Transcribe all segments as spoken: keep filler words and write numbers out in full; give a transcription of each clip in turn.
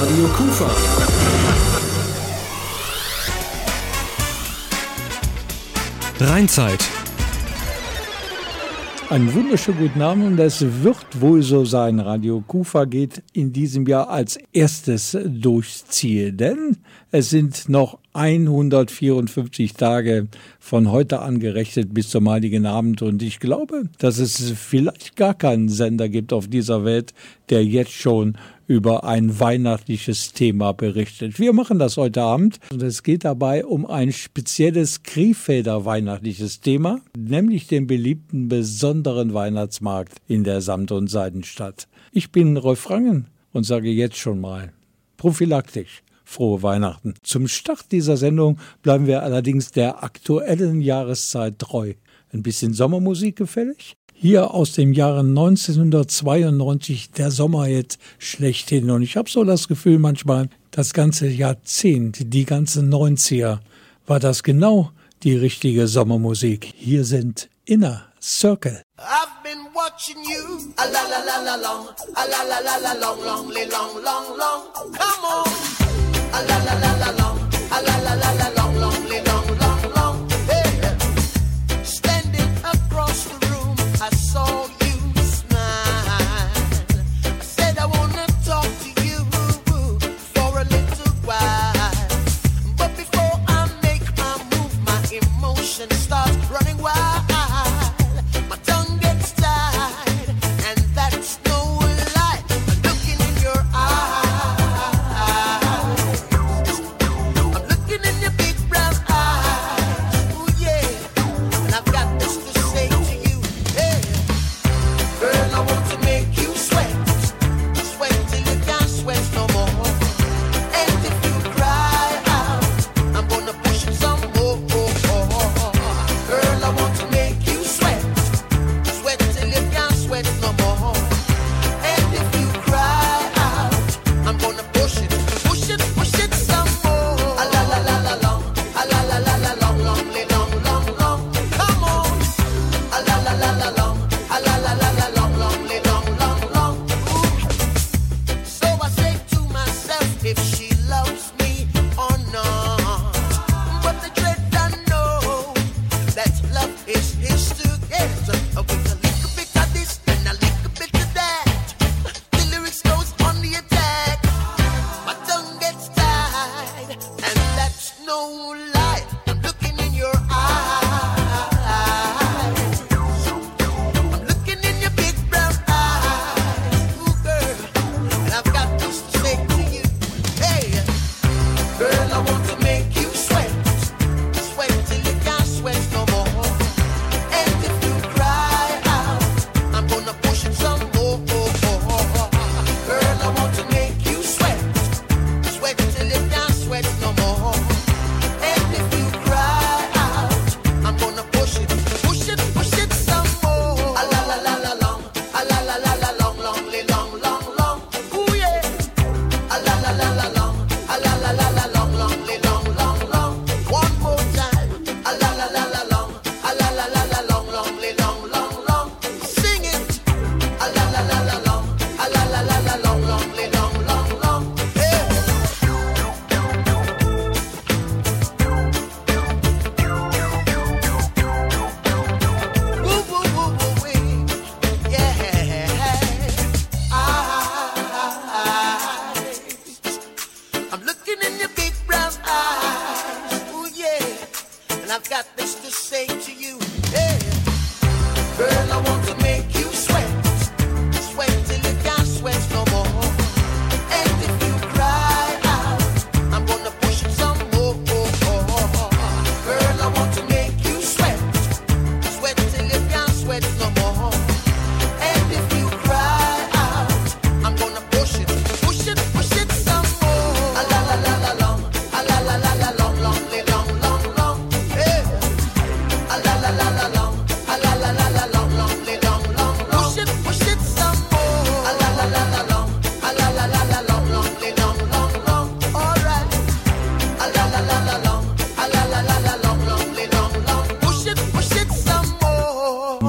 Radio Kufa. Rheinzeit. Einen wunderschönen guten Abend und es wird wohl so sein. Radio Kufa geht in diesem Jahr als erstes durchs Ziel, denn es sind noch hundertvierundfünfzig Tage von heute an gerechnet bis zum Heiligen Abend und ich glaube, dass es vielleicht gar keinen Sender gibt auf dieser Welt, der jetzt schon über ein weihnachtliches Thema berichtet. Wir machen das heute Abend und es geht dabei um ein spezielles Krefelder weihnachtliches Thema, nämlich den beliebten besonderen Weihnachtsmarkt in der Samt- und Seidenstadt. Ich bin Rolf Rangen und sage jetzt schon mal prophylaktisch frohe Weihnachten. Zum Start dieser Sendung bleiben wir allerdings der aktuellen Jahreszeit treu. Ein bisschen Sommermusik gefällig? Hier aus dem Jahre neunzehnhundertzweiundneunzig der Sommerhit schlechthin. Und ich habe so das Gefühl manchmal, das ganze Jahrzehnt, die ganzen neunziger, war das genau die richtige Sommermusik. Hier sind Inner Circle. I've been watching you, a la la la la long, a la la la la long, long, long, long, long, come on, a la la la la long, a la la la la long, long, long, long, long, hey, standing across the room, I saw you smile, I said I wanna talk to you for a little while, but before I make my move, my emotions start running wild. Eyes, I'm looking in your big brown eyes.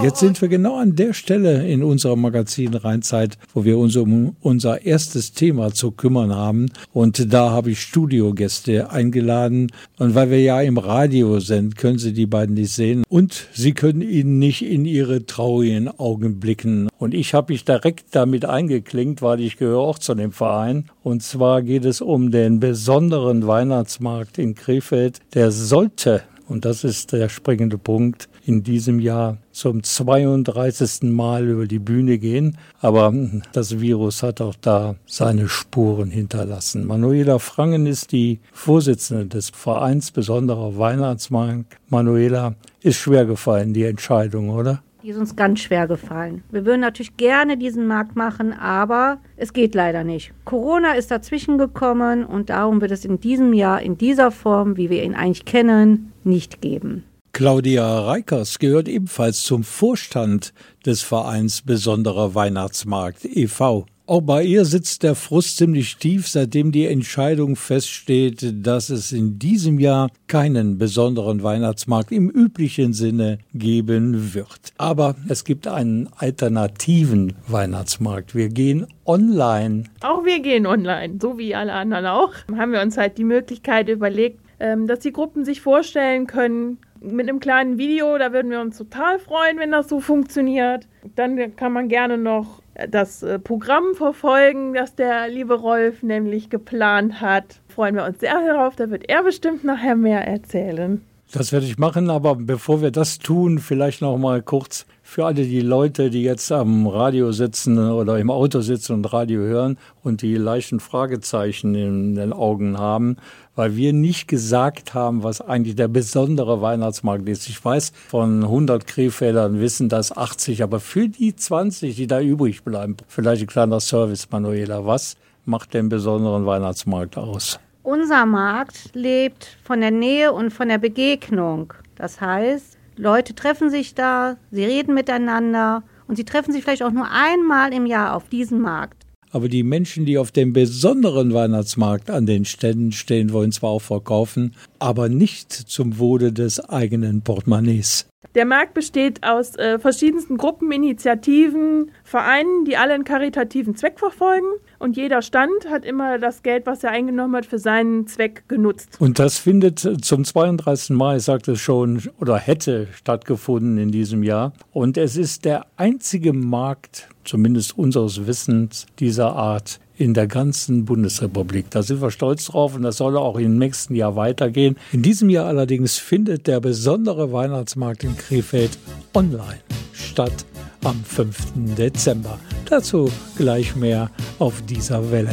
Jetzt sind wir genau an der Stelle in unserem Magazin Rheinzeit, wo wir uns um unser erstes Thema zu kümmern haben. Und da habe ich Studiogäste eingeladen. Und weil wir ja im Radio sind, können Sie die beiden nicht sehen. Und Sie können ihnen nicht in ihre traurigen Augen blicken. Und ich habe mich direkt damit eingeklinkt, weil ich gehöre auch zu dem Verein. Und zwar geht es um den besonderen Weihnachtsmarkt in Krefeld. Der sollte, und das ist der springende Punkt, in diesem Jahr zum zweiunddreißigsten Mal über die Bühne gehen. Aber das Virus hat auch da seine Spuren hinterlassen. Manuela Frangen ist die Vorsitzende des Vereins Besonderer Weihnachtsmarkt. Manuela, ist schwer gefallen, die Entscheidung, oder? Die ist uns ganz schwer gefallen. Wir würden natürlich gerne diesen Markt machen, aber es geht leider nicht. Corona ist dazwischen gekommen und darum wird es in diesem Jahr in dieser Form, wie wir ihn eigentlich kennen, nicht geben. Claudia Reikers gehört ebenfalls zum Vorstand des Vereins Besonderer Weihnachtsmarkt e V Auch bei ihr sitzt der Frust ziemlich tief, seitdem die Entscheidung feststeht, dass es in diesem Jahr keinen besonderen Weihnachtsmarkt im üblichen Sinne geben wird. Aber es gibt einen alternativen Weihnachtsmarkt. Wir gehen online. Auch wir gehen online, so wie alle anderen auch. Haben wir uns halt die Möglichkeit überlegt, dass die Gruppen sich vorstellen können, mit einem kleinen Video, da würden wir uns total freuen, wenn das so funktioniert. Dann kann man gerne noch das Programm verfolgen, das der liebe Rolf nämlich geplant hat. Freuen wir uns sehr darauf, da wird er bestimmt nachher mehr erzählen. Das werde ich machen, aber bevor wir das tun, vielleicht noch mal kurz für alle die Leute, die jetzt am Radio sitzen oder im Auto sitzen und Radio hören und die leichten Fragezeichen in den Augen haben, weil wir nicht gesagt haben, was eigentlich der besondere Weihnachtsmarkt ist. Ich weiß, von hundert Krefeldern wissen das achtzig, aber für die zwanzig, die da übrig bleiben, vielleicht ein kleiner Service, Manuela, was macht den besonderen Weihnachtsmarkt aus? Unser Markt lebt von der Nähe und von der Begegnung. Das heißt, Leute treffen sich da, sie reden miteinander und sie treffen sich vielleicht auch nur einmal im Jahr auf diesem Markt. Aber die Menschen, die auf dem besonderen Weihnachtsmarkt an den Ständen stehen, wollen zwar auch verkaufen, aber nicht zum Wohle des eigenen Portemonnaies. Der Markt besteht aus äh, verschiedensten Gruppen, Initiativen, Vereinen, die alle einen karitativen Zweck verfolgen. Und jeder Stand hat immer das Geld, was er eingenommen hat, für seinen Zweck genutzt. Und das findet zum zweiunddreißigsten Mal, ich sagte es schon, oder hätte stattgefunden in diesem Jahr. Und es ist der einzige Markt, zumindest unseres Wissens, dieser Art in der ganzen Bundesrepublik. Da sind wir stolz drauf und das soll auch im nächsten Jahr weitergehen. In diesem Jahr allerdings findet der besondere Weihnachtsmarkt in Krefeld online statt am fünften Dezember. Dazu gleich mehr auf dieser Welle.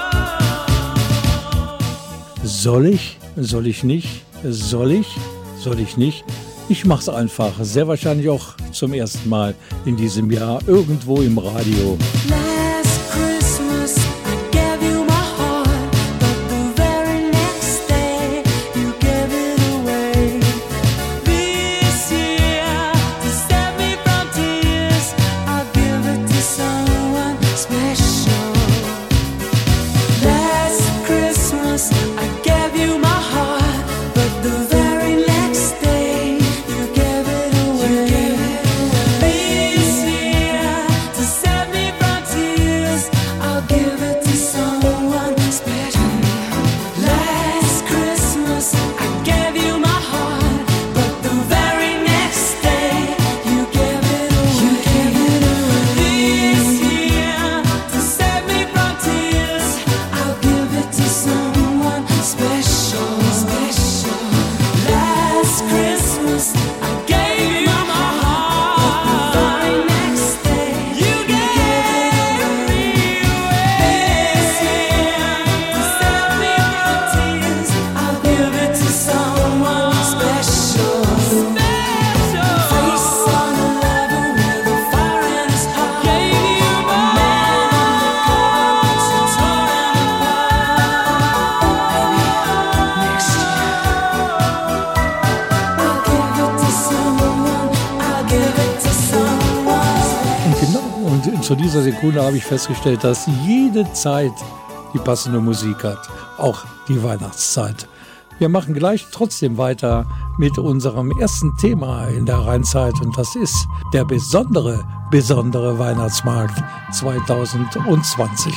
Soll ich? Soll ich nicht? Soll ich? Soll ich nicht? Ich mach's einfach. Sehr wahrscheinlich auch zum ersten Mal in diesem Jahr irgendwo im Radio. Zu dieser Sekunde habe ich festgestellt, dass jede Zeit die passende Musik hat, auch die Weihnachtszeit. Wir machen gleich trotzdem weiter mit unserem ersten Thema in der Rheinzeit und das ist der besondere, besondere Weihnachtsmarkt zweitausendzwanzig.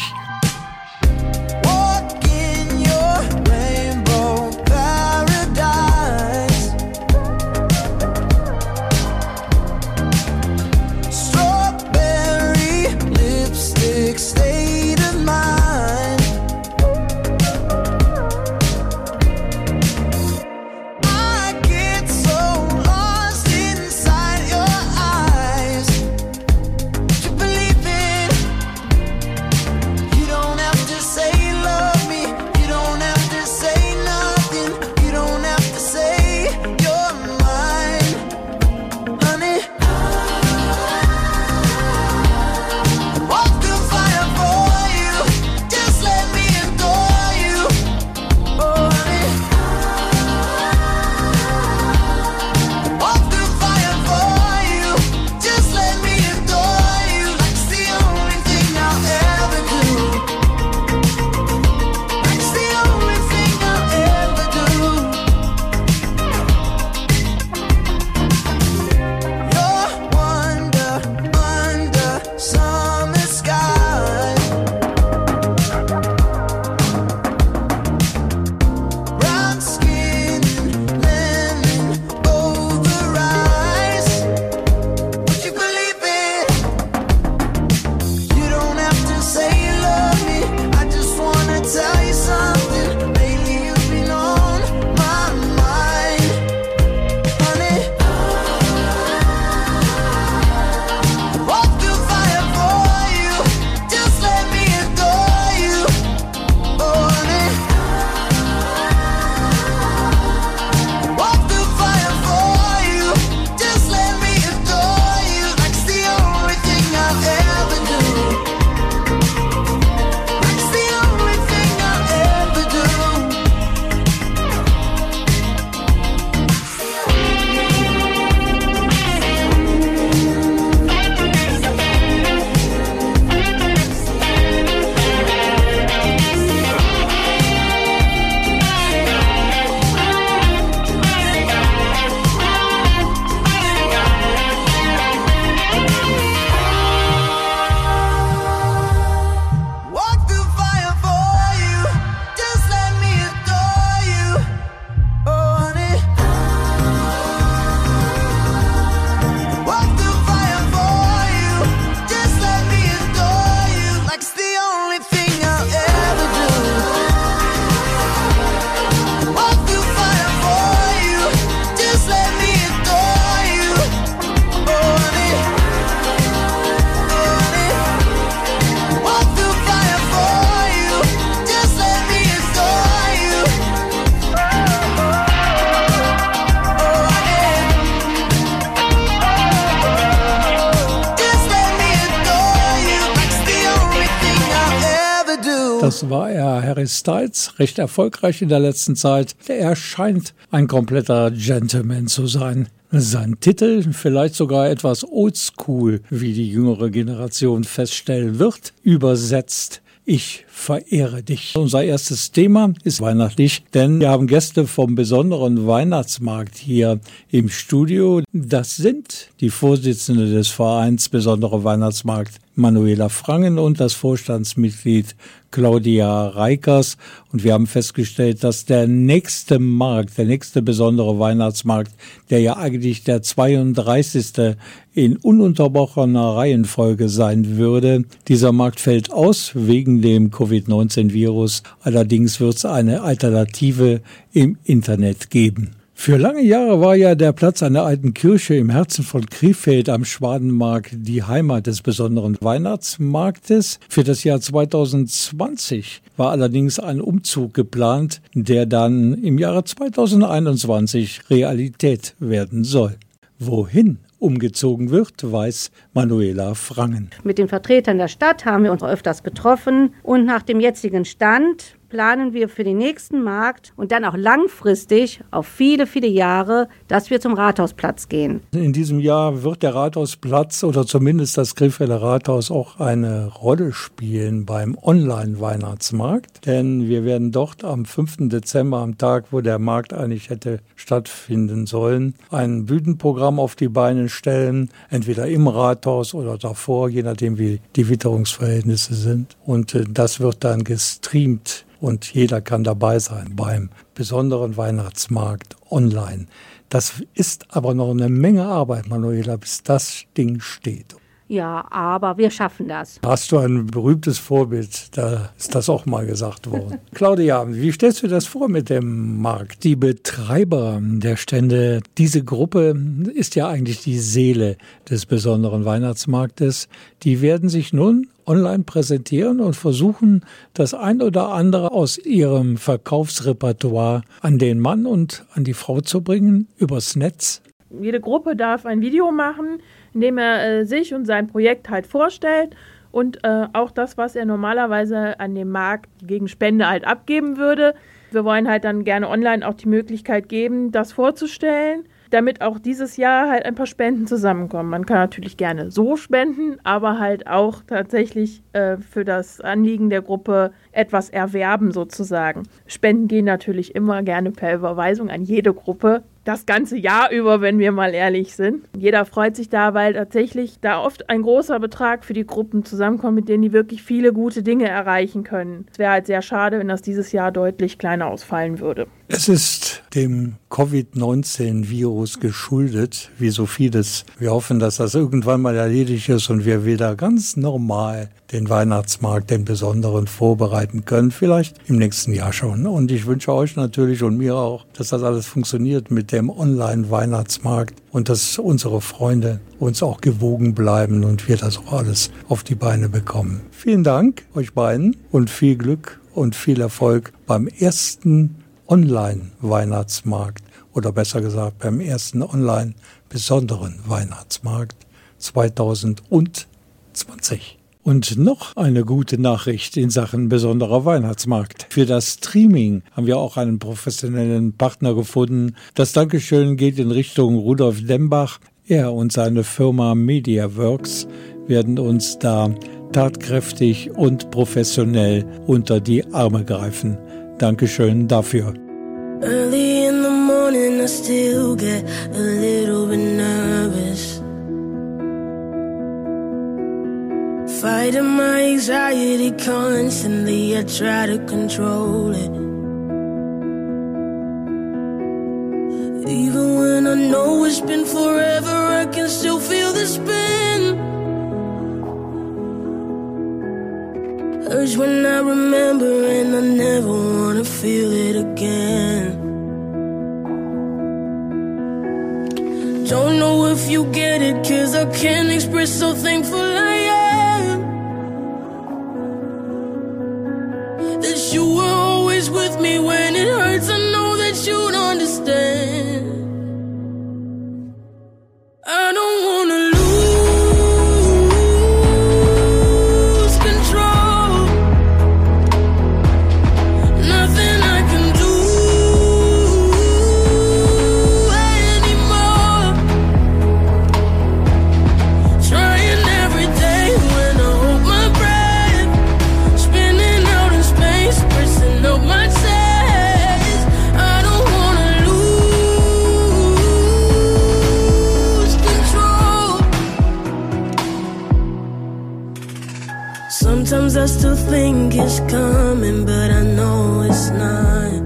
Das war er, Harry Styles, recht erfolgreich in der letzten Zeit. Er scheint ein kompletter Gentleman zu sein. Sein Titel, vielleicht sogar etwas oldschool, wie die jüngere Generation feststellen wird, übersetzt: Ich verehre dich. Unser erstes Thema ist weihnachtlich, denn wir haben Gäste vom besonderen Weihnachtsmarkt hier im Studio. Das sind die Vorsitzende des Vereins Besondere Weihnachtsmarkt, Manuela Frangen, und das Vorstandsmitglied Claudia Reikers. Und wir haben festgestellt, dass der nächste Markt, der nächste besondere Weihnachtsmarkt, der ja eigentlich der zweiunddreißigste in ununterbrochener Reihenfolge sein würde, dieser Markt fällt aus wegen dem Covid neunzehn Virus. Allerdings wird es eine Alternative im Internet geben. Für lange Jahre war ja der Platz an der alten Kirche im Herzen von Krefeld am Schwadenmarkt die Heimat des besonderen Weihnachtsmarktes. Für das Jahr zweitausendzwanzig war allerdings ein Umzug geplant, der dann im Jahre zweitausendeinundzwanzig Realität werden soll. Wohin umgezogen wird, weiß Manuela Frangen. Mit den Vertretern der Stadt haben wir uns öfters getroffen und nach dem jetzigen Stand planen wir für den nächsten Markt und dann auch langfristig auf viele, viele Jahre, dass wir zum Rathausplatz gehen. In diesem Jahr wird der Rathausplatz oder zumindest das Krefelder Rathaus auch eine Rolle spielen beim Online-Weihnachtsmarkt. Denn wir werden dort am fünften Dezember, am Tag, wo der Markt eigentlich hätte stattfinden sollen, ein Bühnenprogramm auf die Beine stellen, entweder im Rathaus oder davor, je nachdem wie die Witterungsverhältnisse sind. Und äh, das wird dann gestreamt und jeder kann dabei sein beim besonderen Weihnachtsmarkt online. Das ist aber noch eine Menge Arbeit, Manuela, bis das Ding steht. Ja, aber wir schaffen das. Hast du ein berühmtes Vorbild, da ist das auch mal gesagt worden. Claudia, wie stellst du das vor mit dem Markt? Die Betreiber der Stände, diese Gruppe ist ja eigentlich die Seele des besonderen Weihnachtsmarktes. Die werden sich nun online präsentieren und versuchen, das ein oder andere aus ihrem Verkaufsrepertoire an den Mann und an die Frau zu bringen, übers Netz. Jede Gruppe darf ein Video machen, in dem er äh, sich und sein Projekt halt vorstellt und äh, auch das, was er normalerweise an dem Markt gegen Spende halt abgeben würde. Wir wollen halt dann gerne online auch die Möglichkeit geben, das vorzustellen, damit auch dieses Jahr halt ein paar Spenden zusammenkommen. Man kann natürlich gerne so spenden, aber halt auch tatsächlich äh, für das Anliegen der Gruppe etwas erwerben sozusagen. Spenden gehen natürlich immer gerne per Überweisung an jede Gruppe. Das ganze Jahr über, wenn wir mal ehrlich sind. Jeder freut sich da, weil tatsächlich da oft ein großer Betrag für die Gruppen zusammenkommt, mit denen die wirklich viele gute Dinge erreichen können. Es wäre halt sehr schade, wenn das dieses Jahr deutlich kleiner ausfallen würde. Es ist dem Covid neunzehn Virus geschuldet, wie so vieles. Wir hoffen, dass das irgendwann mal erledigt ist und wir wieder ganz normal den Weihnachtsmarkt, den besonderen, vorbereiten können. Vielleicht im nächsten Jahr schon. Und ich wünsche euch natürlich und mir auch, dass das alles funktioniert mit dem Online-Weihnachtsmarkt und dass unsere Freunde uns auch gewogen bleiben und wir das auch alles auf die Beine bekommen. Vielen Dank euch beiden und viel Glück und viel Erfolg beim ersten Online-Weihnachtsmarkt oder besser gesagt beim ersten online-besonderen Weihnachtsmarkt zweitausendzwanzig. Und noch eine gute Nachricht in Sachen besonderer Weihnachtsmarkt. Für das Streaming haben wir auch einen professionellen Partner gefunden. Das Dankeschön geht in Richtung Rudolf Dembach. Er und seine Firma MediaWorks werden uns da tatkräftig und professionell unter die Arme greifen. Dankeschön dafür. Early in the morning I still get a little bit nervous. Fighting my anxiety constantly, I try to control it. Even when I know it's been forever, I can still feel the spin. Urge when I remember and I never wanna feel it again. Don't know if you get it, cause I can't express so thankful I am. That you were always with me when it hurts, I know that you'd understand. I don't wanna lose control. Nothing I can do anymore. Trying every day when I hold my breath, spinning out in space, pressing up my chest. I don't wanna lose control. Sometimes I still think it's coming, but I know it's not.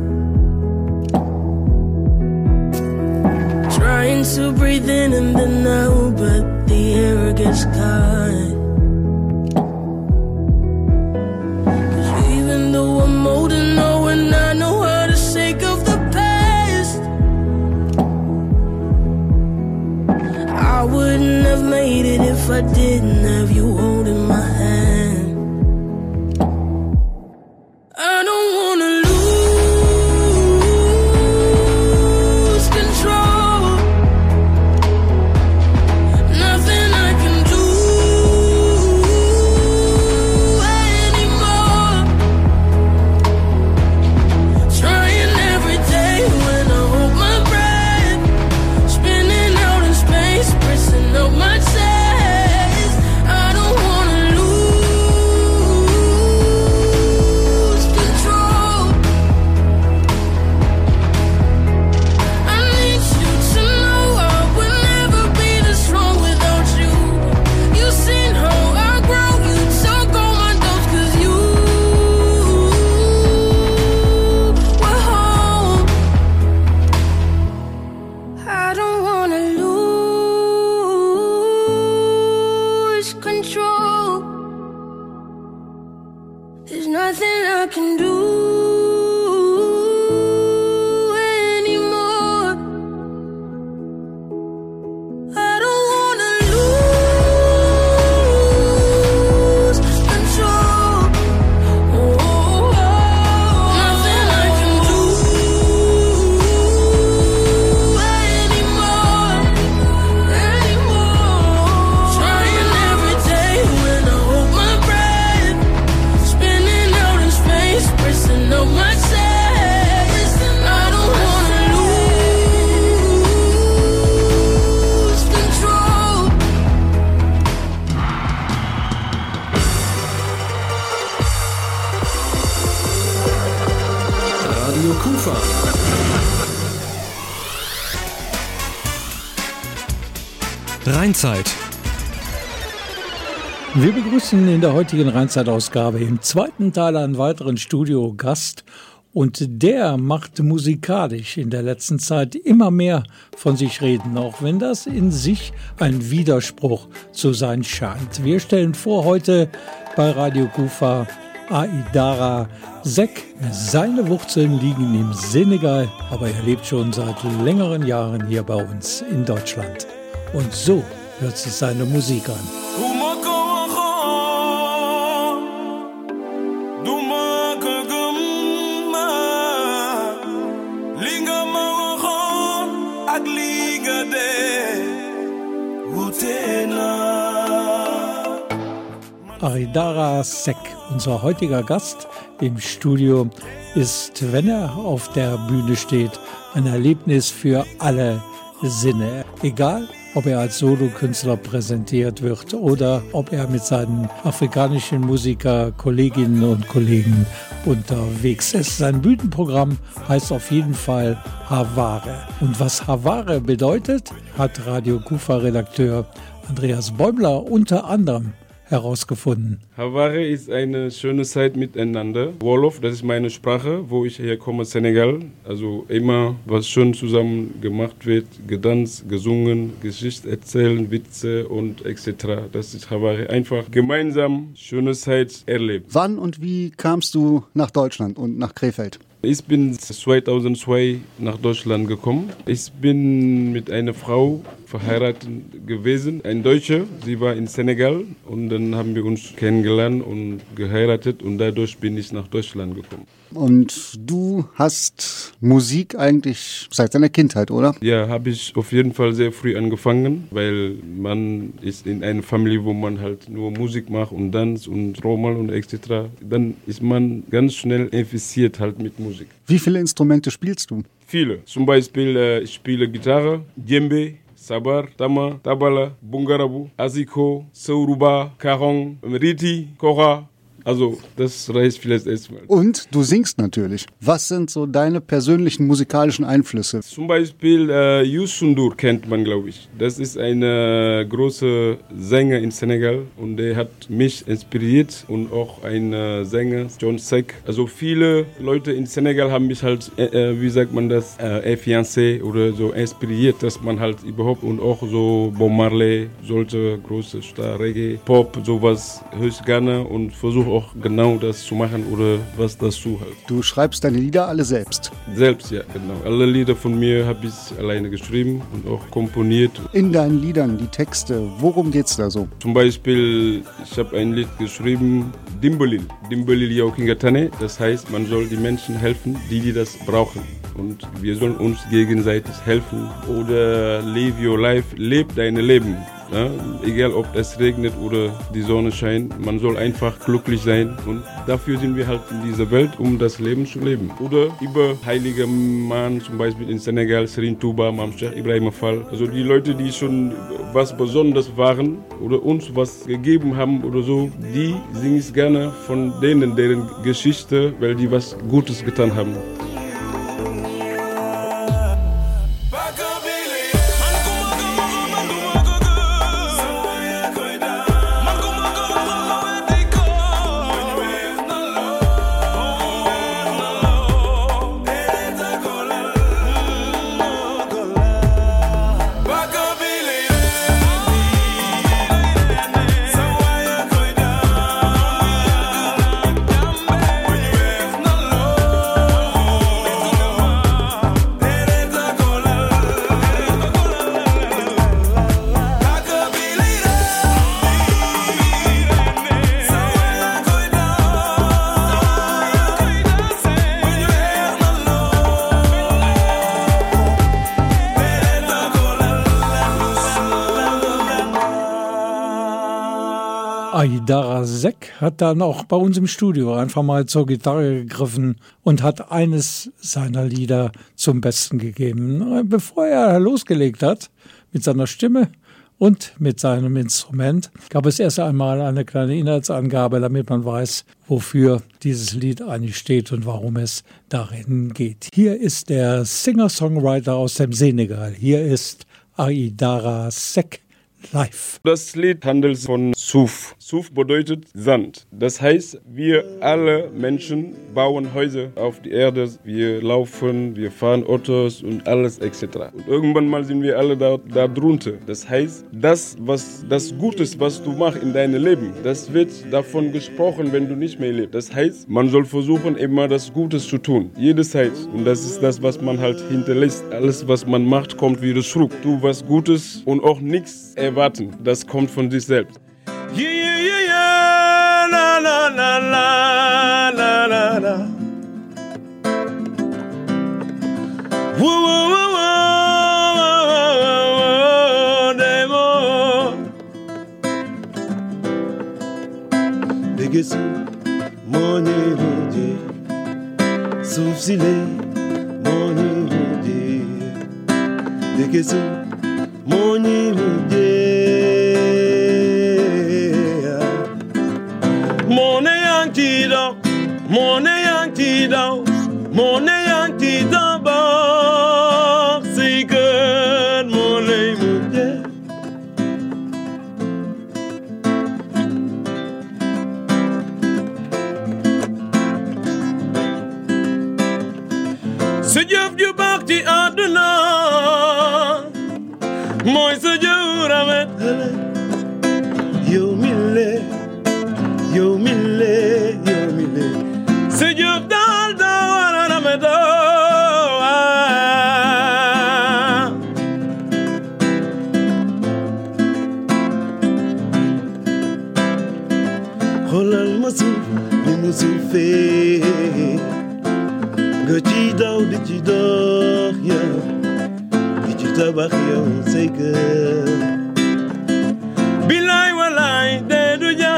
Trying to breathe in and then out, but the air gets caught. 'Cause even though I'm old and know and I know how to shake off the past, I wouldn't have made it if I didn't have you holding my hand. I don't wanna lose control. Nothing I can do anymore. Rheinzeit. Wir begrüßen in der heutigen Rheinzeit-Ausgabe im zweiten Teil einen weiteren Studiogast. Und der macht musikalisch in der letzten Zeit immer mehr von sich reden, auch wenn das in sich ein Widerspruch zu sein scheint. Wir stellen vor heute bei Radio Kufa Aïdara Seck. Seine Wurzeln liegen im Senegal, aber er lebt schon seit längeren Jahren hier bei uns in Deutschland. Und so hört sich seine Musik an. Aïdara Seck, unser heutiger Gast im Studio, ist, wenn er auf der Bühne steht, ein Erlebnis für alle Sinne. Egal, ob er als Solokünstler präsentiert wird oder ob er mit seinen afrikanischen Musiker, Kolleginnen und Kollegen unterwegs ist. Sein Bühnenprogramm heißt auf jeden Fall Havare. Und was Havare bedeutet, hat Radio Kufa-Redakteur Andreas Bäumler unter anderem herausgefunden. Havare ist eine schöne Zeit miteinander. Wolof, das ist meine Sprache, wo ich herkomme, Senegal. Also immer, was schön zusammen gemacht wird, getanzt, gesungen, Geschichte erzählen, Witze und et cetera. Das ist Havare. Einfach gemeinsam schöne Zeit erlebt. Wann und wie kamst du nach Deutschland und nach Krefeld? Ich bin zweitausendzwei nach Deutschland gekommen. Ich bin mit einer Frau verheiratet gewesen, ein Deutscher. Sie war in Senegal und dann haben wir uns kennengelernt und geheiratet und dadurch bin ich nach Deutschland gekommen. Und du hast Musik eigentlich seit deiner Kindheit, oder? Ja, habe ich auf jeden Fall sehr früh angefangen, weil man ist in einer Familie, wo man halt nur Musik macht und Tanz und Trommel und et cetera. Dann ist man ganz schnell infiziert halt mit Musik. Wie viele Instrumente spielst du? Viele. Zum Beispiel äh, ich spiele Gitarre, Djembe, Sabar, Tama, Tabala, Bungarabu, Asiko, Sauruba, Karong, Riti, Kora. Also, das reicht vielleicht erstmal. Und du singst natürlich. Was sind so deine persönlichen musikalischen Einflüsse? Zum Beispiel äh, Youssou N'Dour kennt man, glaube ich. Das ist ein äh, großer Sänger in Senegal und der hat mich inspiriert und auch ein äh, Sänger, John Seck. Also viele Leute in Senegal haben mich halt, äh, wie sagt man das, äh, influencé oder so inspiriert, dass man halt überhaupt und auch so Bob Marley, solche große Star, Reggae, Pop, sowas höre ich gerne und versuche auch genau das zu machen oder was dazu halt. Du schreibst deine Lieder alle selbst? Selbst, ja, genau. Alle Lieder von mir habe ich alleine geschrieben und auch komponiert. In deinen Liedern, die Texte, worum geht's da so? Zum Beispiel, ich habe ein Lied geschrieben, Dimbalil. Dimbalil Yow Kingatane. Das heißt, man soll die Menschen helfen, die, die das brauchen. Und wir sollen uns gegenseitig helfen. Oder Live Your Life, leb dein Leben. Ja, egal ob es regnet oder die Sonne scheint, man soll einfach glücklich sein und dafür sind wir halt in dieser Welt, um das Leben zu leben. Oder über heilige Mann, zum Beispiel in Senegal, Serigne Touba, Mame Cheikh Ibrahima Fall. Also die Leute, die schon was Besonderes waren oder uns was gegeben haben oder so, die singe ich gerne von denen, deren Geschichte, weil die was Gutes getan haben. Aïdara Seck hat dann auch bei uns im Studio einfach mal zur Gitarre gegriffen und hat eines seiner Lieder zum Besten gegeben. Bevor er losgelegt hat mit seiner Stimme und mit seinem Instrument, gab es erst einmal eine kleine Inhaltsangabe, damit man weiß, wofür dieses Lied eigentlich steht und warum es darin geht. Hier ist der Singer-Songwriter aus dem Senegal. Hier ist Aïdara Seck. live. Das Lied handelt von Suf. Suf bedeutet Sand. Das heißt, wir alle Menschen bauen Häuser auf die Erde. Wir laufen, wir fahren Autos und alles et cetera. Und irgendwann mal sind wir alle da, da drunter. Das heißt, das, was das Gutes, was du machst in deinem Leben, das wird davon gesprochen, wenn du nicht mehr lebst. Das heißt, man soll versuchen, immer das Gutes zu tun. Jede Zeit. Und das ist das, was man halt hinterlässt. Alles, was man macht, kommt wieder zurück. Tu was Gutes und auch nichts erwarten. Das kommt von dir selbst. Yeah, yeah, yeah, yeah, la, la, la, la, la, la, la. Whoa, whoa, whoa, whoa, whoa, demo. Begesu, money, money, soufsile, money, money. Begesu, money, money. Money Yankee down, money Yankee down, money Yankee down, box secret, money muje. Sejaf ju bakti aduna, moy sejaf ramet hele, yo mille. Yo mille, yo mille. Se yo dal da wana me do. Holal masu, ni musu fe. Gachi daw di ci dox ya. Di ci tabax yow say kër. Bilay walay de du ja.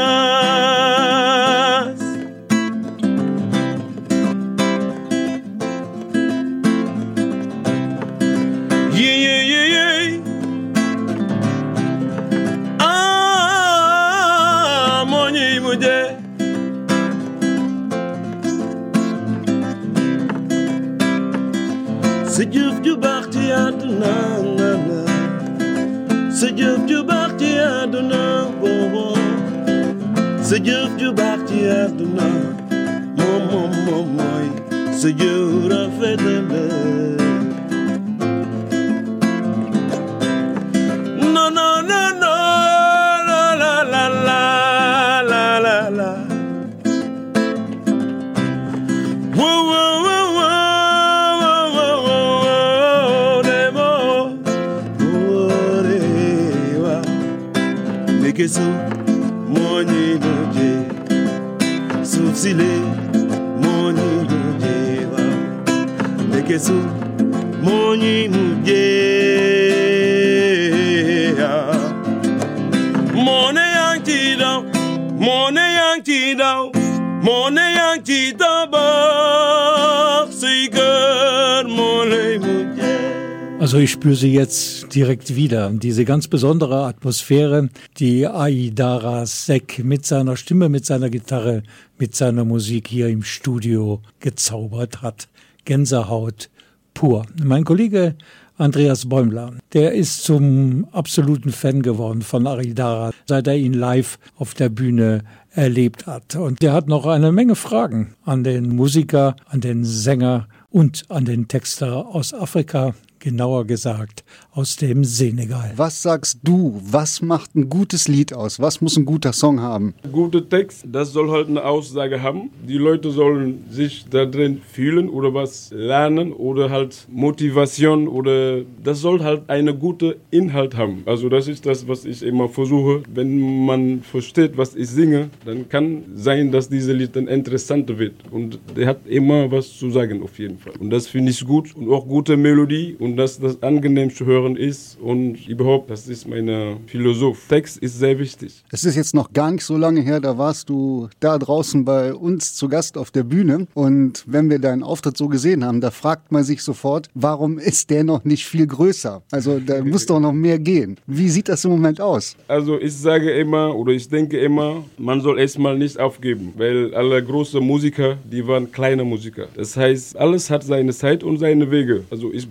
Sejuf ju baax ci àdduna na na Sejuf ju baax ci àdduna bobo Sejuf ju baax ci àdduna moom moom moom mooy sejuf rafet la No no no no la la la la la la la Whoa whoa Begesu, money muje, soufsile, money muje, wa. Begesu, money muje, money Yankee down, money Yankee down, money Yankee down, sigar money muje. Also ich spüre sie jetzt direkt wieder. Diese ganz besondere Atmosphäre, die Aidara Seck mit seiner Stimme, mit seiner Gitarre, mit seiner Musik hier im Studio gezaubert hat. Gänsehaut pur. Mein Kollege Andreas Bäumler, der ist zum absoluten Fan geworden von Aidara, seit er ihn live auf der Bühne erlebt hat. Und der hat noch eine Menge Fragen an den Musiker, an den Sänger und an den Texter aus Afrika. Genauer gesagt, aus dem Senegal. Was sagst du, was macht ein gutes Lied aus? Was muss ein guter Song haben? Guter Text, das soll halt eine Aussage haben. Die Leute sollen sich da drin fühlen oder was lernen oder halt Motivation oder das soll halt eine gute Inhalt haben. Also das ist das, was ich immer versuche. Wenn man versteht, was ich singe, dann kann sein, dass dieses Lied dann interessanter wird. Und der hat immer was zu sagen auf jeden Fall. Und das finde ich gut und auch gute Melodie und dass das angenehm zu hören ist und überhaupt, das ist meine Philosophie. Text ist sehr wichtig. Es ist jetzt noch gar nicht so lange her, da warst du da draußen bei uns zu Gast auf der Bühne und wenn wir deinen Auftritt so gesehen haben, da fragt man sich sofort, warum ist der noch nicht viel größer? Also da muss doch noch mehr gehen. Wie sieht das im Moment aus? Also ich sage immer oder ich denke immer, man soll erstmal nicht aufgeben, weil alle großen Musiker, die waren kleine Musiker. Das heißt, alles hat seine Zeit und seine Wege. Also ich bleibe dran.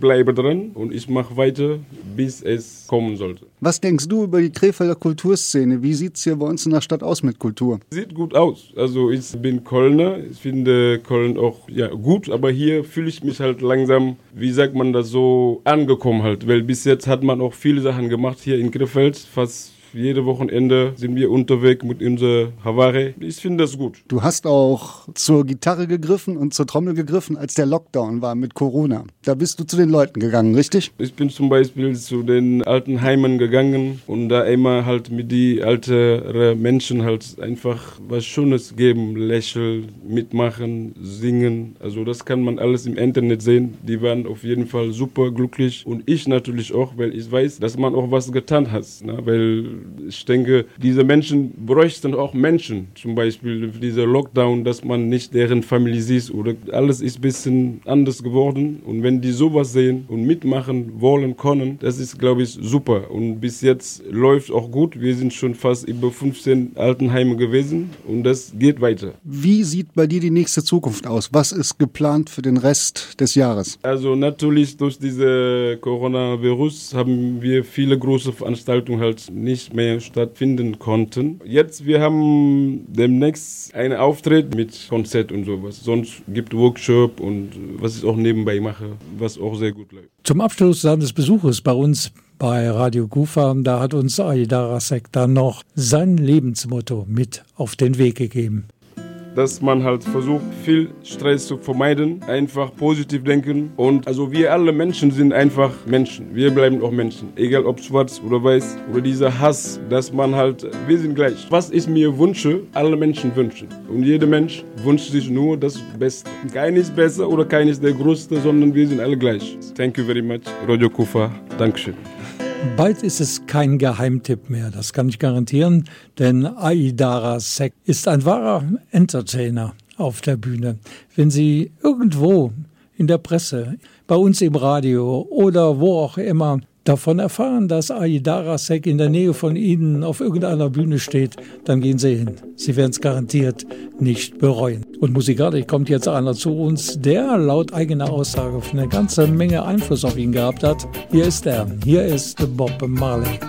daran und ich mache weiter, bis es kommen sollte. Was denkst du über die Krefelder Kulturszene? Wie sieht es hier bei uns in der Stadt aus mit Kultur? Sieht gut aus. Also ich bin Kölner, ich finde Köln auch ja, gut, aber hier fühle ich mich halt langsam, wie sagt man das, so angekommen halt. Weil bis jetzt hat man auch viele Sachen gemacht hier in Krefeld, fast jede Wochenende sind wir unterwegs mit unserer Havare. Ich finde das gut. Du hast auch zur Gitarre gegriffen und zur Trommel gegriffen, als der Lockdown war mit Corona. Da bist du zu den Leuten gegangen, richtig? Ich bin zum Beispiel zu den alten Heimen gegangen und da immer halt mit die älteren Menschen halt einfach was Schönes geben, lächeln, mitmachen, singen. Also das kann man alles im Internet sehen. Die waren auf jeden Fall super glücklich und ich natürlich auch, weil ich weiß, dass man auch was getan hat, ne? Weil ich denke, diese Menschen bräuchten auch Menschen, zum Beispiel dieser Lockdown, dass man nicht deren Familie sieht oder alles ist ein bisschen anders geworden und wenn die sowas sehen und mitmachen wollen können, das ist, glaube ich, super und bis jetzt läuft auch gut. Wir sind schon fast über fünfzehn Altenheime gewesen und das geht weiter. Wie sieht bei dir die nächste Zukunft aus? Was ist geplant für den Rest des Jahres? Also natürlich durch diese Coronavirus haben wir viele große Veranstaltungen halt nicht mehr stattfinden konnten. Jetzt, wir haben demnächst einen Auftritt mit Konzert und sowas. Sonst gibt Workshop und was ich auch nebenbei mache, was auch sehr gut läuft. Zum Abschluss seines Besuches bei uns bei Radio Kufa, da hat uns Ayidara Sek dann noch sein Lebensmotto mit auf den Weg gegeben. Dass man halt versucht, viel Stress zu vermeiden, einfach positiv denken und also wir alle Menschen sind einfach Menschen, wir bleiben auch Menschen, egal ob schwarz oder weiß oder dieser Hass, dass man halt, wir sind gleich. Was ich mir wünsche, alle Menschen wünschen und jeder Mensch wünscht sich nur das Beste. Keiner ist besser oder keiner ist der Größte, sondern wir sind alle gleich. Thank you very much, Radio Kufa, Dankeschön. Bald ist es kein Geheimtipp mehr, das kann ich garantieren, denn Ayidara Sek ist ein wahrer Entertainer auf der Bühne. Wenn Sie irgendwo in der Presse, bei uns im Radio oder wo auch immer davon erfahren, dass Ayidara Sek in der Nähe von Ihnen auf irgendeiner Bühne steht, dann gehen Sie hin. Sie werden es garantiert nicht bereuen. Und musikalisch kommt jetzt einer zu uns, der laut eigener Aussage eine ganze Menge Einfluss auf ihn gehabt hat. Hier ist er. Hier ist Bob Marley.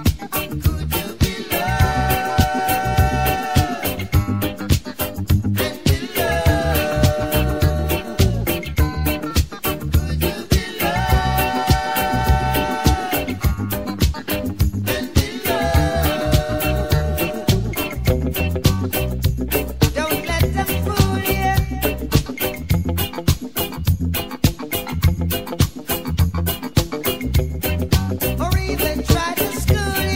Or even try to school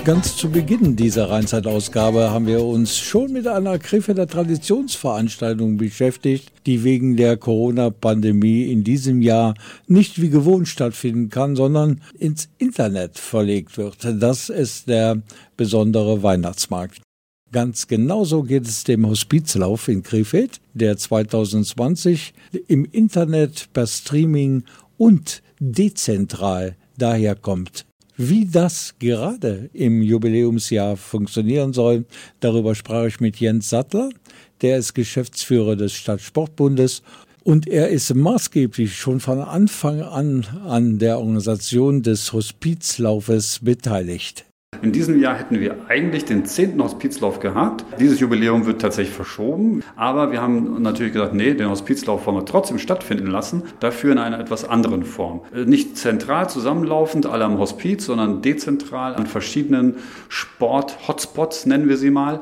Ganz zu Beginn dieser Rheinzeit-Ausgabe haben wir uns schon mit einer Krefelder Traditionsveranstaltung beschäftigt, die wegen der Corona-Pandemie in diesem Jahr nicht wie gewohnt stattfinden kann, sondern ins Internet verlegt wird. Das ist der besondere Weihnachtsmarkt. Ganz genauso geht es dem Hospizlauf in Krefeld, der zwanzig zwanzig im Internet per Streaming und dezentral daherkommt. Wie das gerade im Jubiläumsjahr funktionieren soll, darüber sprach ich mit Jens Sattler, der ist Geschäftsführer des Stadtsportbundes und er ist maßgeblich schon von Anfang an an der Organisation des Hospizlaufes beteiligt. In diesem Jahr hätten wir eigentlich den zehnten Hospizlauf gehabt. Dieses Jubiläum wird tatsächlich verschoben. Aber wir haben natürlich gesagt, nee, den Hospizlauf wollen wir trotzdem stattfinden lassen. Dafür in einer etwas anderen Form. Nicht zentral zusammenlaufend alle am Hospiz, sondern dezentral an verschiedenen Sport-Hotspots, nennen wir sie mal,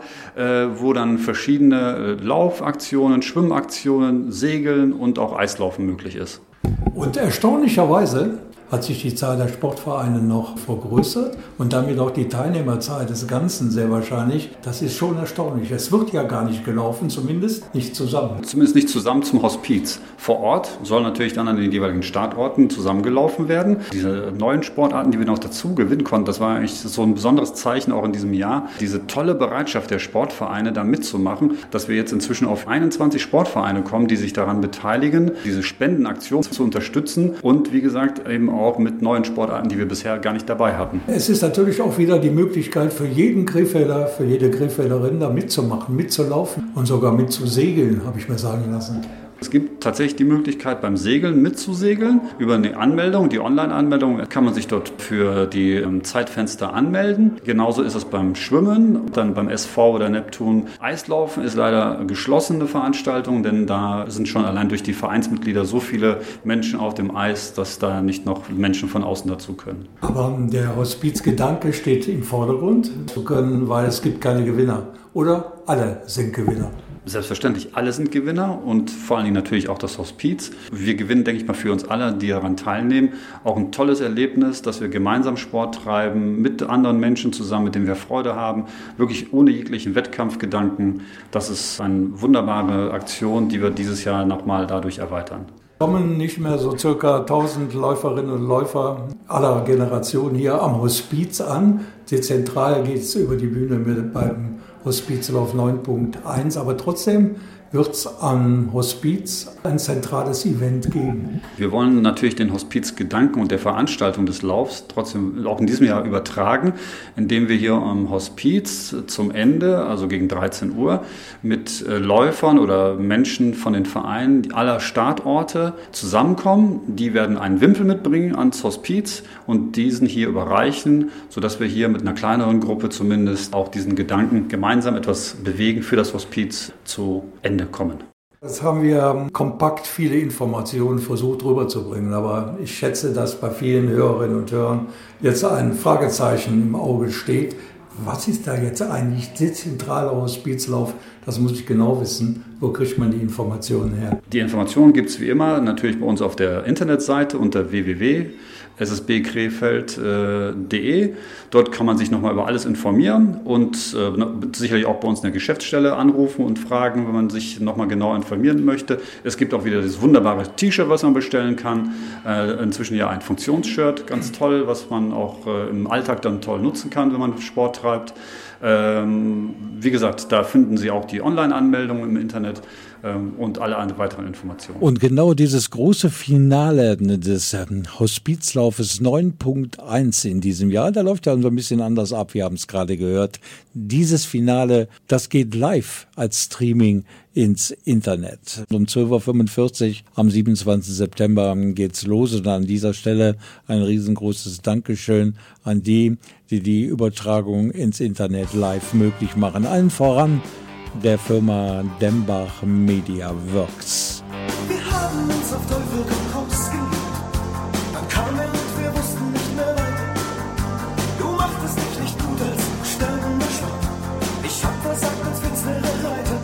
wo dann verschiedene Laufaktionen, Schwimmaktionen, Segeln und auch Eislaufen möglich ist. Und erstaunlicherweise hat sich die Zahl der Sportvereine noch vergrößert und damit auch die Teilnehmerzahl des Ganzen sehr wahrscheinlich. Das ist schon erstaunlich. Es wird ja gar nicht gelaufen, zumindest nicht zusammen. Zumindest nicht zusammen zum Hospiz. Vor Ort soll natürlich dann an den jeweiligen Startorten zusammengelaufen werden. Diese neuen Sportarten, die wir noch dazu gewinnen konnten, das war eigentlich so ein besonderes Zeichen auch in diesem Jahr. Diese tolle Bereitschaft der Sportvereine, da mitzumachen, dass wir jetzt inzwischen auf einundzwanzig Sportvereine kommen, die sich daran beteiligen, diese Spendenaktion zu unterstützen und wie gesagt eben auch auch mit neuen Sportarten, die wir bisher gar nicht dabei hatten. Es ist natürlich auch wieder die Möglichkeit für jeden Krefelder, für jede Krefelderin da mitzumachen, mitzulaufen und sogar mitzusegeln, habe ich mir sagen lassen. Es gibt tatsächlich die Möglichkeit, beim Segeln mitzusegeln. Über eine Anmeldung, die Online-Anmeldung, kann man sich dort für die Zeitfenster anmelden. Genauso ist es beim Schwimmen, dann beim S V oder Neptun. Eislaufen ist leider eine geschlossene Veranstaltung, denn da sind schon allein durch die Vereinsmitglieder so viele Menschen auf dem Eis, dass da nicht noch Menschen von außen dazu können. Aber der Hospizgedanke steht im Vordergrund, zu können, weil es gibt keine Gewinner. Oder alle sind Gewinner. Selbstverständlich, alle sind Gewinner und vor allen Dingen natürlich auch das Hospiz. Wir gewinnen, denke ich mal, für uns alle, die daran teilnehmen, auch ein tolles Erlebnis, dass wir gemeinsam Sport treiben, mit anderen Menschen zusammen, mit denen wir Freude haben, wirklich ohne jeglichen Wettkampfgedanken. Das ist eine wunderbare Aktion, die wir dieses Jahr nochmal dadurch erweitern. Kommen nicht mehr so circa tausend Läuferinnen und Läufer aller Generationen hier am Hospiz an. Dezentral geht es über die Bühne mit beim Hospizlauf neun Punkt eins, aber trotzdem wird es am Hospiz ein zentrales Event geben. Wir wollen natürlich den Hospizgedanken und der Veranstaltung des Laufs trotzdem auch in diesem Jahr übertragen, indem wir hier am Hospiz zum Ende, also gegen dreizehn Uhr, mit Läufern oder Menschen von den Vereinen aller Startorte zusammenkommen. Die werden einen Wimpel mitbringen ans Hospiz und diesen hier überreichen, sodass wir hier mit einer kleineren Gruppe zumindest auch diesen Gedanken gemeinsam etwas bewegen für das Hospiz zu Ende kommen. Das haben wir kompakt viele Informationen versucht rüberzubringen, aber ich schätze, dass bei vielen Hörerinnen und Hörern jetzt ein Fragezeichen im Auge steht. Was ist da jetzt eigentlich dezentraler Hospizlauf? Das muss ich genau wissen. Wo kriegt man die Informationen her? Die Informationen gibt es wie immer natürlich bei uns auf der Internetseite unter w w w punkt s s b krefeld punkt d e. Dort kann man sich nochmal über alles informieren und äh, sicherlich auch bei uns in der Geschäftsstelle anrufen und fragen, wenn man sich nochmal genau informieren möchte. Es gibt auch wieder dieses wunderbare T-Shirt, was man bestellen kann. Äh, inzwischen ja ein Funktionsshirt, ganz toll, was man auch äh, im Alltag dann toll nutzen kann, wenn man Sport treibt. Ähm, wie gesagt, da finden Sie auch die Online-Anmeldung im Internet ähm, und alle weiteren Informationen. Und genau dieses große Finale des ähm, Hospizlaufes neun Punkt eins in diesem Jahr, da läuft ja so ein bisschen anders ab, wir haben es gerade gehört. Dieses Finale, das geht live als Streaming ins Internet. Um zwölf Uhr fünfundvierzig am siebenundzwanzigsten September geht's los und an dieser Stelle ein riesengroßes Dankeschön an die, die die Übertragung ins Internet live möglich machen. Allen voran der Firma Dembach Media Works. Wir haben uns auf Teufel komm raus geliebt. Dann kam er und wir wussten nicht mehr weiter. Du machtest dich nicht gut als sterbender Schwamm. Ich hab versagt als finsterer Reiter.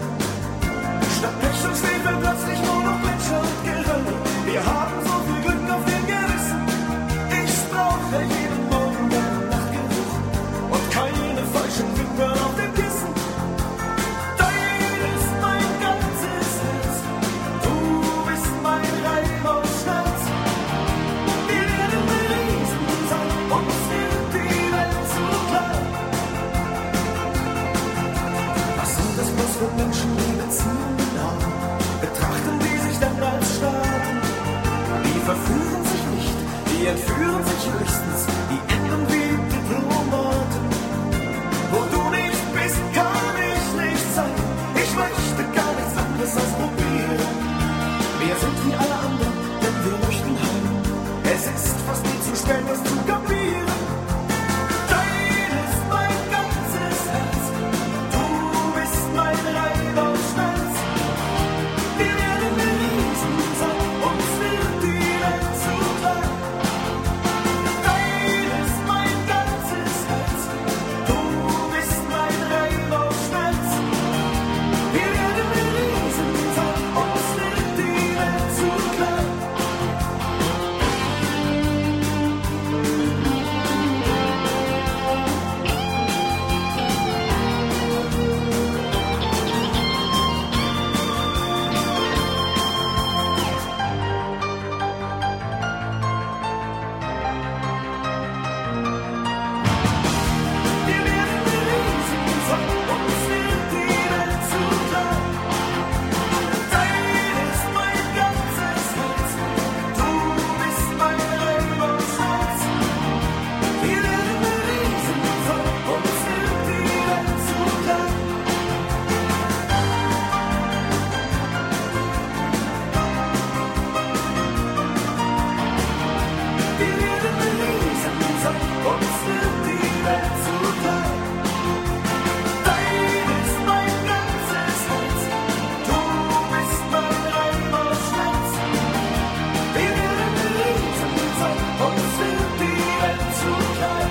Statt Pech und Schwefel plötzlich nur noch Gletscher und Geröll. Wir haben so viel Glück auf dem Gewissen. Ich brauche jeden Morgen deinen Nachtgeruch. Und kein schwer das zu kapieren. Dein ist mein ganzes Herz, du bist mein Reim aus Schmerz. Wir werden Riesen sein, uns wird die Welt zutragen. Dein ist mein ganzes Herz, du bist mein Reim aus Schmerz. Wir werden Riesen sein, uns wird die Welt zutragen. Wir werden Riesen sein, uns wird die Welt zutragen. Dein ist mein ganzes Herz, du bist mein Reim aus Schmerz. Wir werden Riesen sein, uns wird die Welt zutragen. Wir werden Riesen sein, uns wird die Welt zutragen. Dein ist mein ganzes Herz, du bist mein Reim aus Schmerz. Wir werden Riesen sein, uns wird die Welt zutragen.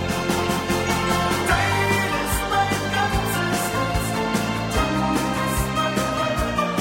Dein ist mein ganzes Herz, du bist mein Reim aus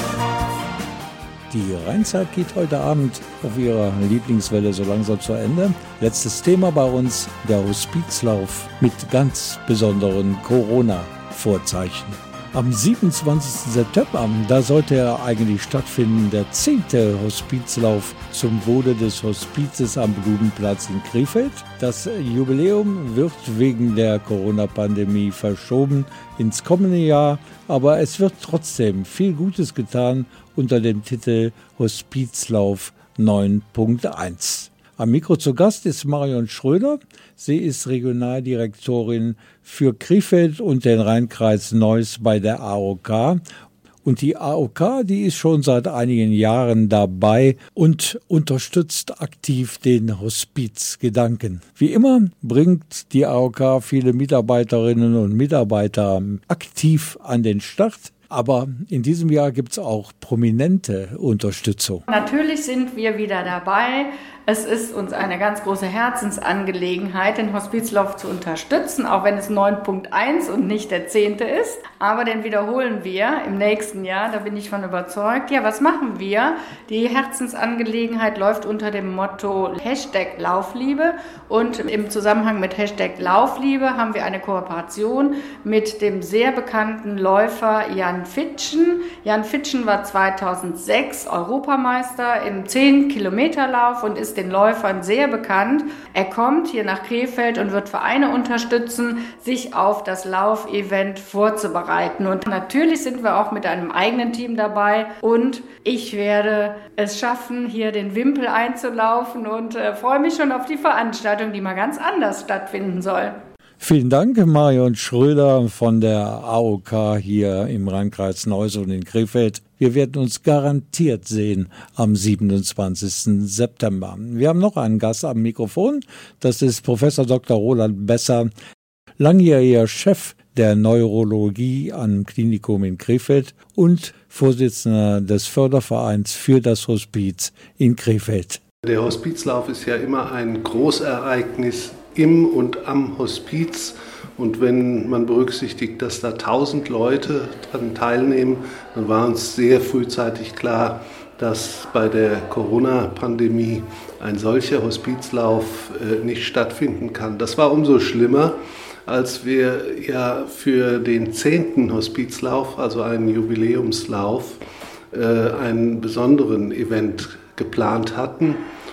Schmerz. Die Rheinzeit geht heute Abend auf ihrer Lieblingswelle so langsam zu Ende. Letztes Thema bei uns, der Hospizlauf mit ganz besonderen Corona-Vorzeichen. Am siebenundzwanzigsten September, da sollte er eigentlich stattfinden, der zehnte Hospizlauf zum Wohle des Hospizes am Blumenplatz in Krefeld. Das Jubiläum wird wegen der Corona-Pandemie verschoben ins kommende Jahr, aber es wird trotzdem viel Gutes getan unter dem Titel Hospizlauf neun Punkt eins. Am Mikro zu Gast ist Marion Schröder. Sie ist Regionaldirektorin für Krefeld und den Rheinkreis Neuss bei der A O K. Und die A O K, die ist schon seit einigen Jahren dabei und unterstützt aktiv den Hospizgedanken. Wie immer bringt die A O K viele Mitarbeiterinnen und Mitarbeiter aktiv an den Start. Aber in diesem Jahr gibt es auch prominente Unterstützung. Natürlich sind wir wieder dabei. Es ist uns eine ganz große Herzensangelegenheit, den Hospizlauf zu unterstützen, auch wenn es neun Punkt eins und nicht der zehnte ist. Aber den wiederholen wir im nächsten Jahr, da bin ich von überzeugt. Ja, was machen wir? Die Herzensangelegenheit läuft unter dem Motto Hashtag Laufliebe. Und im Zusammenhang mit Hashtag Laufliebe haben wir eine Kooperation mit dem sehr bekannten Läufer Jan Fitschen. Jan Fitschen war zweitausendsechs Europameister im zehn-Kilometer-Lauf und ist den Läufern sehr bekannt. Er kommt hier nach Krefeld und wird Vereine unterstützen, sich auf das Laufevent vorzubereiten. Und natürlich sind wir auch mit einem eigenen Team dabei und ich werde es schaffen, hier den Wimpel einzulaufen und äh, freue mich schon auf die Veranstaltung, die mal ganz anders stattfinden soll. Vielen Dank, Marion Schröder von der A O K hier im Rheinkreis Neuss und in Krefeld. Wir werden uns garantiert sehen am siebenundzwanzigsten September. Wir haben noch einen Gast am Mikrofon. Das ist Professor Doktor Roland Besser, langjähriger Chef der Neurologie am Klinikum in Krefeld und Vorsitzender des Fördervereins für das Hospiz in Krefeld. Der Hospizlauf ist ja immer ein Großereignis im und am Hospiz. Und wenn man berücksichtigt, dass da tausend Leute daran teilnehmen, dann war uns sehr frühzeitig klar, dass bei der Corona-Pandemie ein solcher Hospizlauf äh, nicht stattfinden kann. Das war umso schlimmer, als wir ja für den zehnten Hospizlauf, also einen Jubiläumslauf, äh, einen besonderen Event geplant hatten.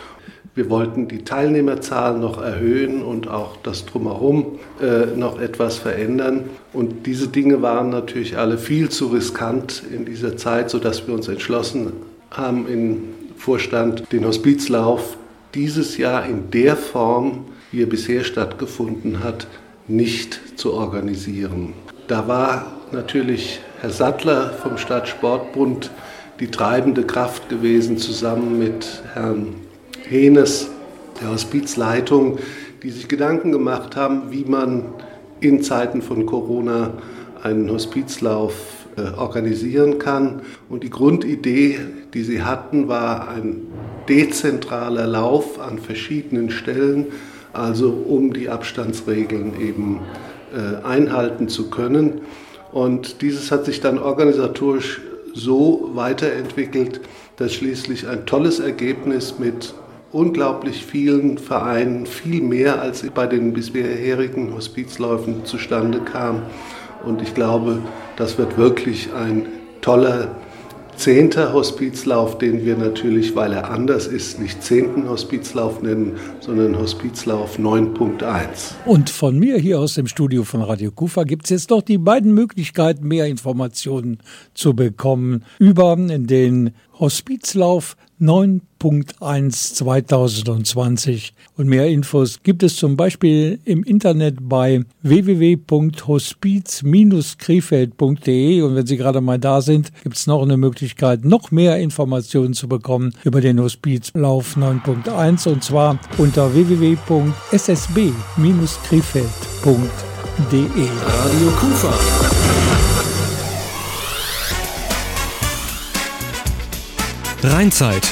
Wir wollten die Teilnehmerzahl noch erhöhen und auch das Drumherum äh, noch etwas verändern. Und diese Dinge waren natürlich alle viel zu riskant in dieser Zeit, sodass wir uns entschlossen haben im Vorstand, den Hospizlauf dieses Jahr in der Form, wie er bisher stattgefunden hat, nicht zu organisieren. Da war natürlich Herr Sattler vom Stadtsportbund die treibende Kraft gewesen, zusammen mit Herrn Henes, der Hospizleitung, die sich Gedanken gemacht haben, wie man in Zeiten von Corona einen Hospizlauf äh, organisieren kann. Und die Grundidee, die sie hatten, war ein dezentraler Lauf an verschiedenen Stellen, also um die Abstandsregeln eben äh, einhalten zu können. Und dieses hat sich dann organisatorisch so weiterentwickelt, dass schließlich ein tolles Ergebnis mit unglaublich vielen Vereinen, viel mehr als bei den bisherigen Hospizläufen zustande kam. Und ich glaube, das wird wirklich ein toller zehnter Hospizlauf, den wir natürlich, weil er anders ist, nicht zehnten Hospizlauf nennen, sondern Hospizlauf neun Punkt eins. Und von mir hier aus dem Studio von Radio Kufa gibt es jetzt noch die beiden Möglichkeiten, mehr Informationen zu bekommen über den Hospizlauf neun Punkt eins zweitausendzwanzig. Und mehr Infos gibt es zum Beispiel im Internet bei w w w punkt hospiz Bindestrich krefeld punkt de. Und wenn Sie gerade mal da sind, gibt es noch eine Möglichkeit, noch mehr Informationen zu bekommen über den Hospizlauf neun Punkt eins, und zwar unter w w w punkt s s b Bindestrich krefeld punkt de. Radio Kufa. Rheinzeit.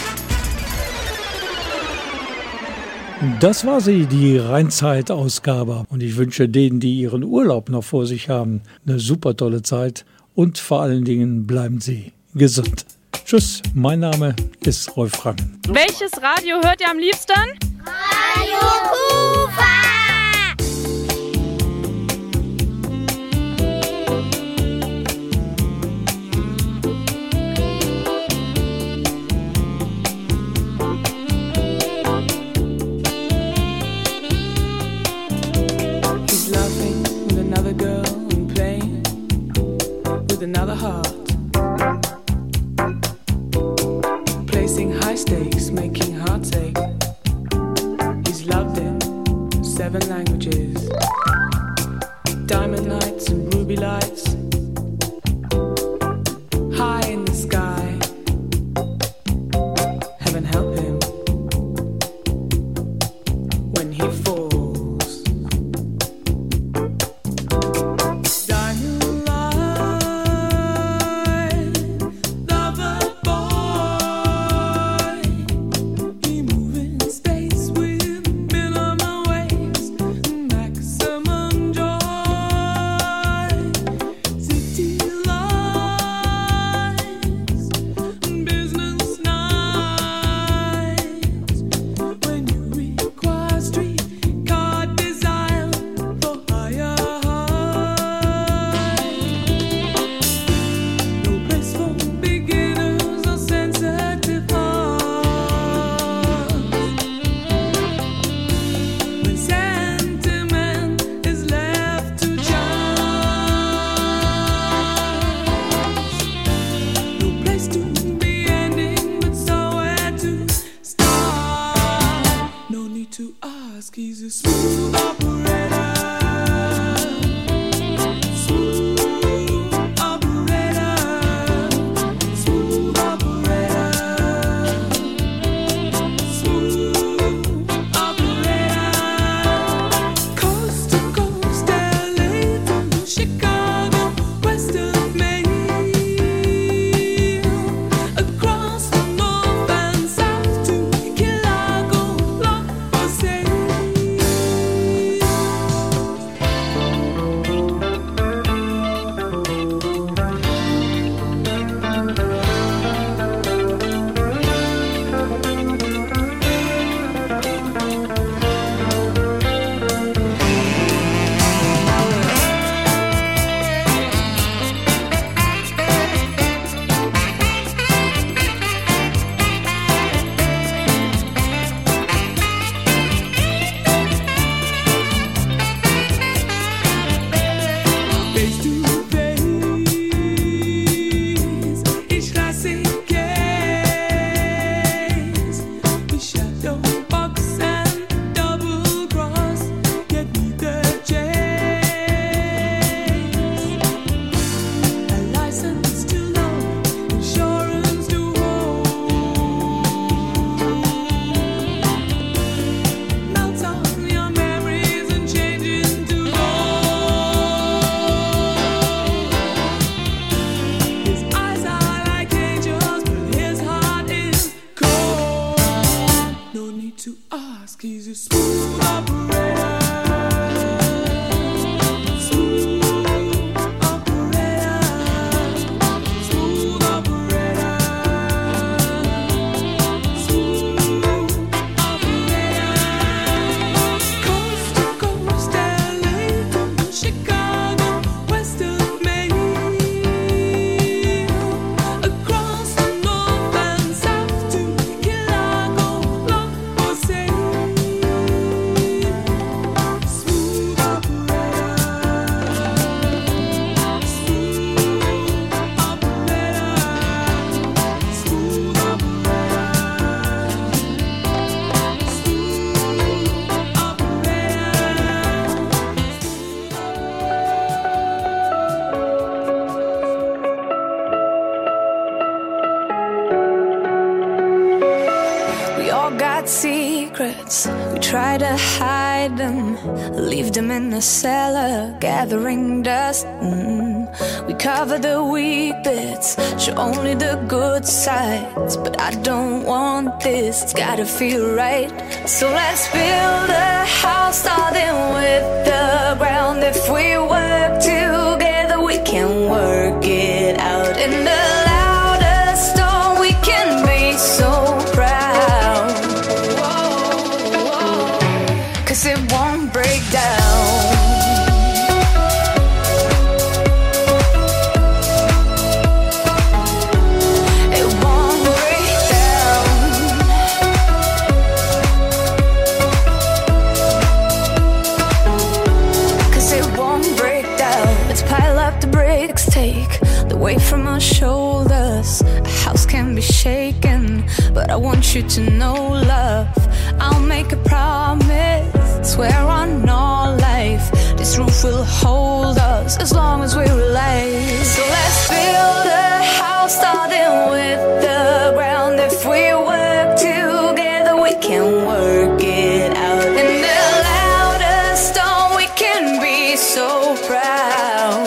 Das war sie, die Rheinzeit-Ausgabe. Und ich wünsche denen, die ihren Urlaub noch vor sich haben, eine super tolle Zeit. Und vor allen Dingen bleiben Sie gesund. Tschüss, mein Name ist Rolf Rangen. Welches Radio hört ihr am liebsten? Radio Kufa! Another heart, placing high stakes, making hearts ache. He's loved in seven secrets, we try to hide them, leave them in the cellar, gathering dust. Mm. We cover the weak bits, show only the good sides. But I don't want this, it's gotta feel right. So let's build a house starting with the ground. If we work together, we can work it out. In the loudest storm, we can be so proud. Whoa, whoa. Cause it won't break down. Take the weight from our shoulders. A house can be shaken, but I want you to know, love, I'll make a promise, swear on all life, this roof will hold us as long as we're alive. So let's build a house starting with the ground. If we work together, we can work it out. In the loudest storm, we can be so proud.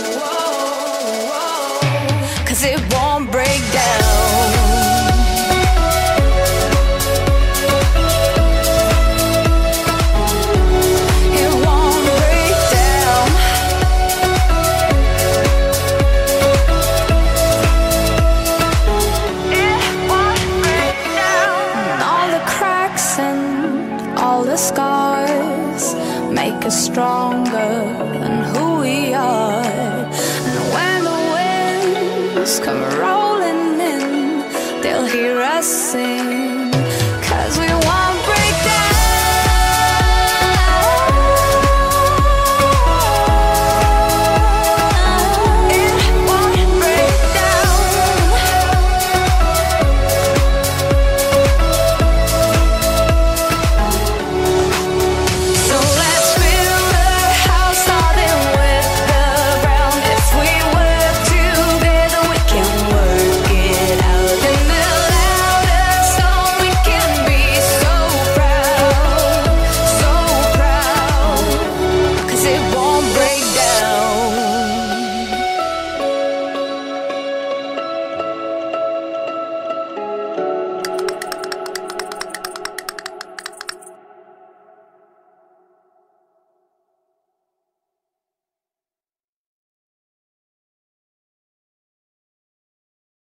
It won't break down. It won't break down. It won't break down. And all the cracks and all the scars make us stronger than who we are. And when come rolling in, they'll hear us sing, 'cause we want